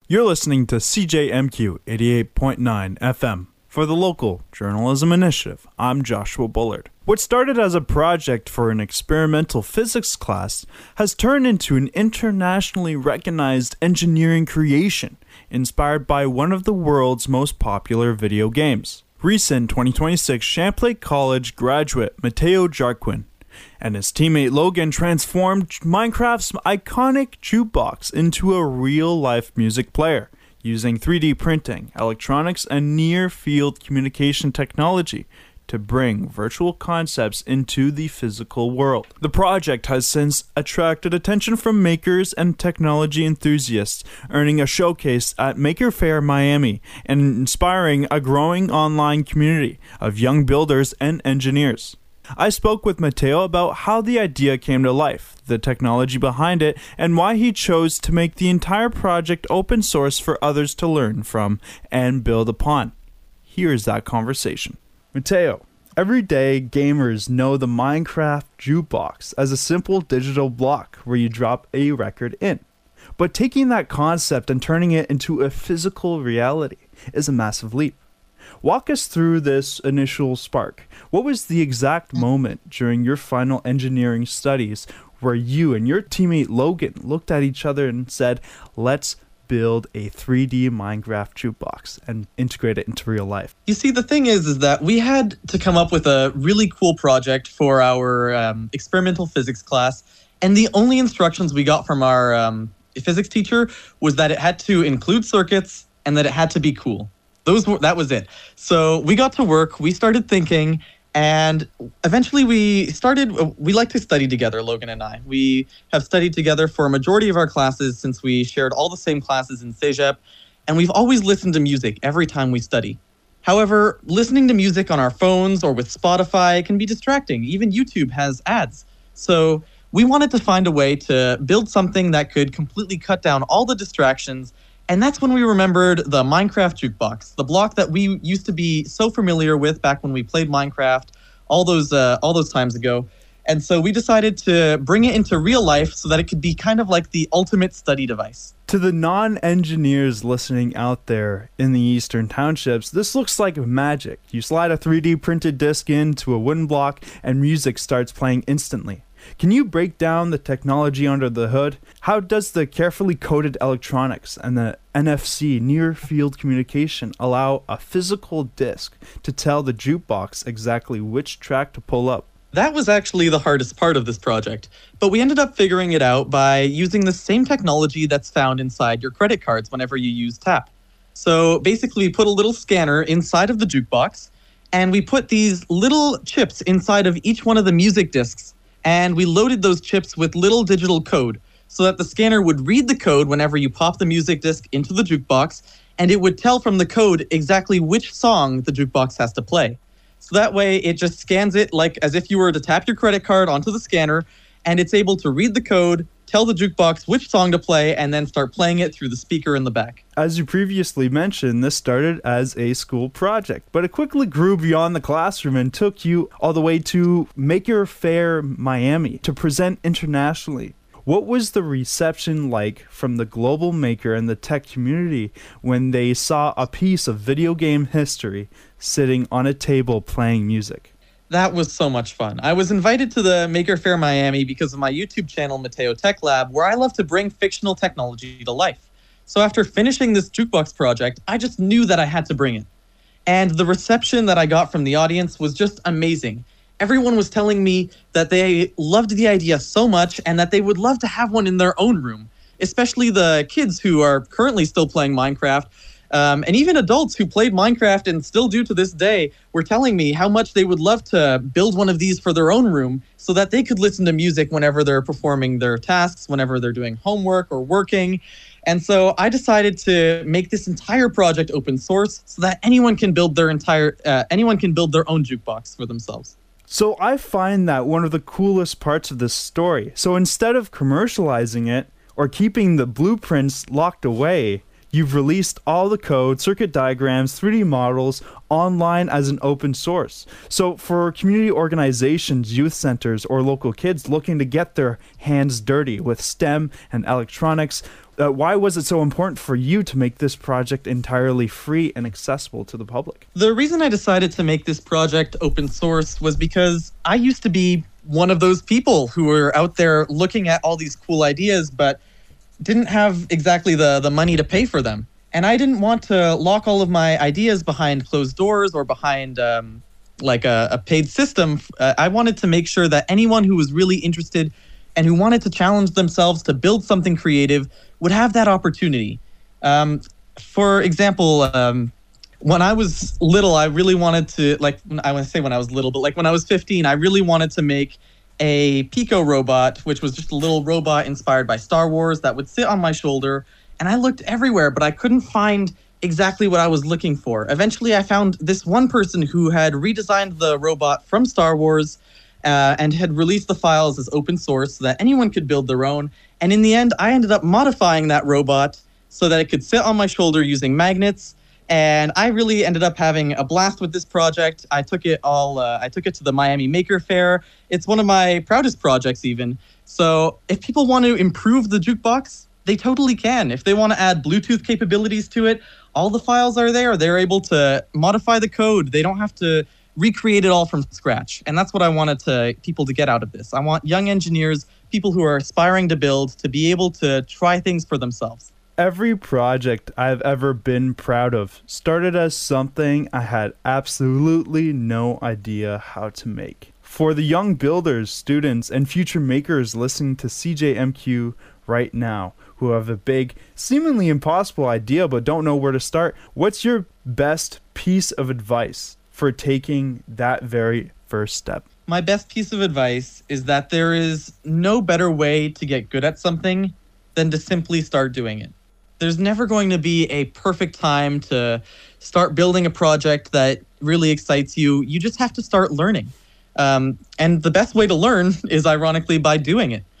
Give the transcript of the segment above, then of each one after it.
You're listening to CJMQ 88.9 FM. For the local journalism initiative, I'm Joshua Bullard. What started as a project for an experimental physics class has turned into an internationally recognized engineering creation inspired by one of the world's most popular video games. Recent 2026 Champlain College graduate Mateo Jarquin and his teammate Logan transformed Minecraft's iconic jukebox into a real-life music player using 3D printing, electronics, and near-field communication technology to bring virtual concepts into the physical world. The project has since attracted attention from makers and technology enthusiasts, earning a showcase at Maker Faire Miami and inspiring a growing online community of young builders and engineers. I spoke with Mateo about how the idea came to life, the technology behind it, and why he chose to make the entire project open source for others to learn from and build upon. Here's that conversation. Mateo, everyday gamers know the Minecraft jukebox as a simple digital block where you drop a record in. But taking that concept and turning it into a physical reality is a massive leap. Walk us through this initial spark. What was the exact moment during your final engineering studies where you and your teammate Logan looked at each other and said, let's build a 3D Minecraft jukebox and integrate it into real life? You see, the thing is that we had to come up with a really cool project for our experimental physics class, and the only instructions we got from our physics teacher was that it had to include circuits and that it had to be cool. That was it. So we got to work, we started thinking, and eventually we like to study together, Logan and I. We have studied together for a majority of our classes since we shared all the same classes in Cégep, and we've always listened to music every time we study. However, listening to music on our phones or with Spotify can be distracting. Even YouTube has ads. So we wanted to find a way to build something that could completely cut down all the distractions. And that's when we remembered the Minecraft jukebox, the block that we used to be so familiar with back when we played Minecraft all those times ago. And so we decided to bring it into real life so that it could be kind of like the ultimate study device. To the non-engineers listening out there in the Eastern Townships, this looks like magic. You slide a 3D printed disc into a wooden block and music starts playing instantly. Can you break down the technology under the hood? How does the carefully coded electronics and the NFC near-field communication allow a physical disc to tell the jukebox exactly which track to pull up? That was actually the hardest part of this project, but we ended up figuring it out by using the same technology that's found inside your credit cards whenever you use tap. So basically, we put a little scanner inside of the jukebox, and we put these little chips inside of each one of the music discs. And we loaded those chips with little digital code so that the scanner would read the code whenever you pop the music disc into the jukebox, and it would tell from the code exactly which song the jukebox has to play. So that way it just scans it like as if you were to tap your credit card onto the scanner, and it's able to read the code, tell the jukebox which song to play, and then start playing it through the speaker in the back. As you previously mentioned, this started as a school project, but it quickly grew beyond the classroom and took you all the way to Maker Faire Miami to present internationally. What was the reception like from the global maker and the tech community when they saw a piece of video game history sitting on a table playing music? That was so much fun. I was invited to the Maker Faire Miami because of my YouTube channel, Mateo Tech Lab, where I love to bring fictional technology to life. So after finishing this jukebox project, I just knew that I had to bring it. And the reception that I got from the audience was just amazing. Everyone was telling me that they loved the idea so much and that they would love to have one in their own room, especially the kids who are currently still playing Minecraft. And even adults who played Minecraft and still do to this day were telling me how much they would love to build one of these for their own room so that they could listen to music whenever they're performing their tasks, whenever they're doing homework or working. And so I decided to make this entire project open source so that anyone can build their own jukebox for themselves. So I find that one of the coolest parts of this story. So instead of commercializing it or keeping the blueprints locked away, You've released all the code, circuit diagrams, 3D models online as an open source. So for community organizations, youth centers, or local kids looking to get their hands dirty with STEM and electronics, why was it so important for you to make this project entirely free and accessible to the public? The reason I decided to make this project open source was because I used to be one of those people who were out there looking at all these cool ideas, but didn't have exactly the money to pay for them. And I didn't want to lock all of my ideas behind closed doors or behind like a paid system. I wanted to make sure that anyone who was really interested and who wanted to challenge themselves to build something creative would have that opportunity. For example, when I was little, I really wanted to, I want to say when I was little, but when I was 15, I really wanted to make a Pico robot, which was just a little robot inspired by Star Wars that would sit on my shoulder. And I looked everywhere, but I couldn't find exactly what I was looking for. Eventually, I found this one person who had redesigned the robot from Star Wars and had released the files as open source so that anyone could build their own. And in the end, I ended up modifying that robot so that it could sit on my shoulder using magnets. And I really ended up having a blast with this project. I took it to the Miami Maker Faire. It's one of my proudest projects even. So if people want to improve the jukebox, they totally can. If they want to add Bluetooth capabilities to it, all the files are there. They're able to modify the code. They don't have to recreate it all from scratch. And that's what I wanted people to get out of this. I want young engineers, people who are aspiring to build, to be able to try things for themselves. Every project I've ever been proud of started as something I had absolutely no idea how to make. For the young builders, students, and future makers listening to CJMQ right now, who have a big, seemingly impossible idea but don't know where to start, what's your best piece of advice for taking that very first step? My best piece of advice is that there is no better way to get good at something than to simply start doing it. There's never going to be a perfect time to start building a project that really excites you. You just have to start learning. And the best way to learn is ironically by doing it.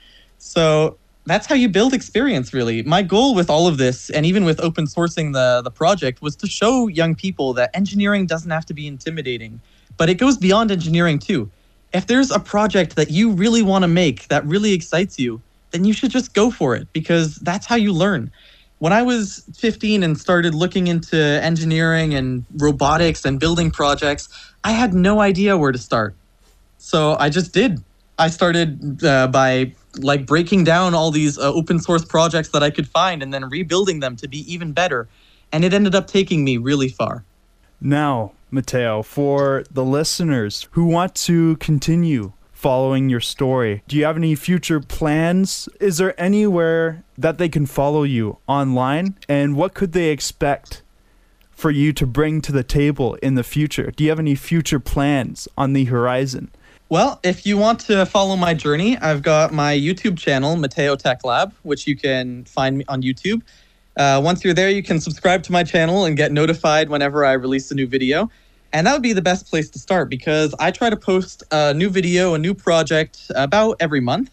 So that's how you build experience, really. My goal with all of this, and even with open sourcing the project, was to show young people that engineering doesn't have to be intimidating, but it goes beyond engineering too. If there's a project that you really want to make that really excites you, then you should just go for it, because that's how you learn. When I was 15 and started looking into engineering and robotics and building projects, I had no idea where to start. So I just did. I started by breaking down all these open source projects that I could find and then rebuilding them to be even better. And it ended up taking me really far. Now, Mateo, for the listeners who want to continue following your story, do you have any future plans? Is there anywhere that they can follow you online? And what could they expect for you to bring to the table in the future? Do you have any future plans on the horizon? Well, if you want to follow my journey, I've got my YouTube channel, Mateo Tech Lab, which you can find me on YouTube. Once you're there, you can subscribe to my channel and get notified whenever I release a new video. And that would be the best place to start, because I try to post a new video, a new project about every month.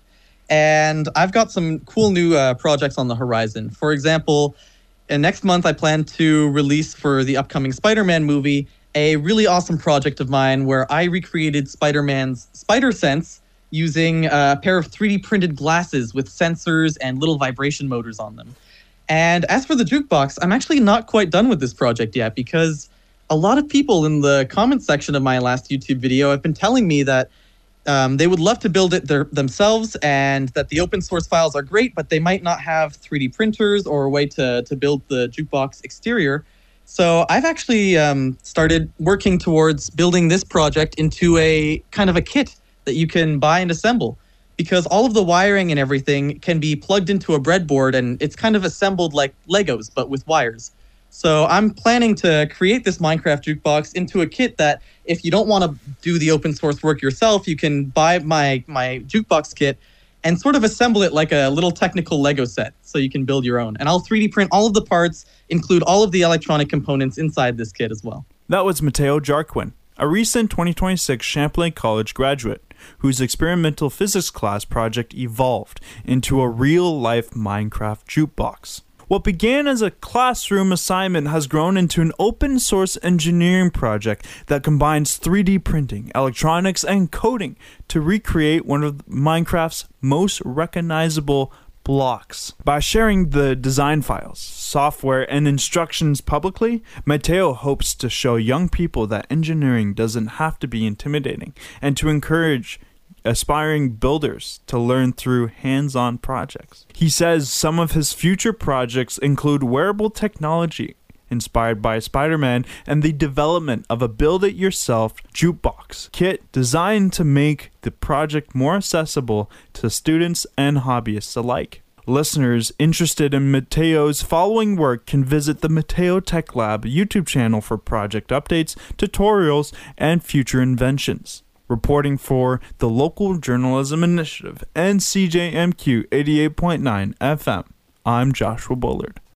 And I've got some cool new projects on the horizon. For example, next month I plan to release for the upcoming Spider-Man movie a really awesome project of mine where I recreated Spider-Man's spider sense using a pair of 3D printed glasses with sensors and little vibration motors on them. And as for the jukebox, I'm actually not quite done with this project yet, because a lot of people in the comment section of my last YouTube video have been telling me that they would love to build it themselves, and that the open source files are great, but they might not have 3D printers or a way to build the jukebox exterior. So I've actually started working towards building this project into a kind of a kit that you can buy and assemble, because all of the wiring and everything can be plugged into a breadboard, and it's kind of assembled like Legos, but with wires. So I'm planning to create this Minecraft jukebox into a kit that, if you don't want to do the open source work yourself, you can buy my jukebox kit and sort of assemble it like a little technical Lego set, so you can build your own. And I'll 3D print all of the parts, include all of the electronic components inside this kit as well. That was Mateo Jarquin, a recent 2026 Champlain College graduate whose experimental physics class project evolved into a real-life Minecraft jukebox. What began as a classroom assignment has grown into an open source engineering project that combines 3D printing, electronics, and coding to recreate one of Minecraft's most recognizable blocks. By sharing the design files, software, and instructions publicly, Mateo hopes to show young people that engineering doesn't have to be intimidating and to encourage aspiring builders to learn through hands-on projects. He says some of his future projects include wearable technology inspired by Spider-Man and the development of a build-it-yourself jukebox kit designed to make the project more accessible to students and hobbyists alike. Listeners interested in Mateo's following work can visit the Mateo Tech Lab YouTube channel for project updates, tutorials, and future inventions. Reporting for the Local Journalism Initiative and CJMQ 88.9 FM, I'm Joshua Bullard.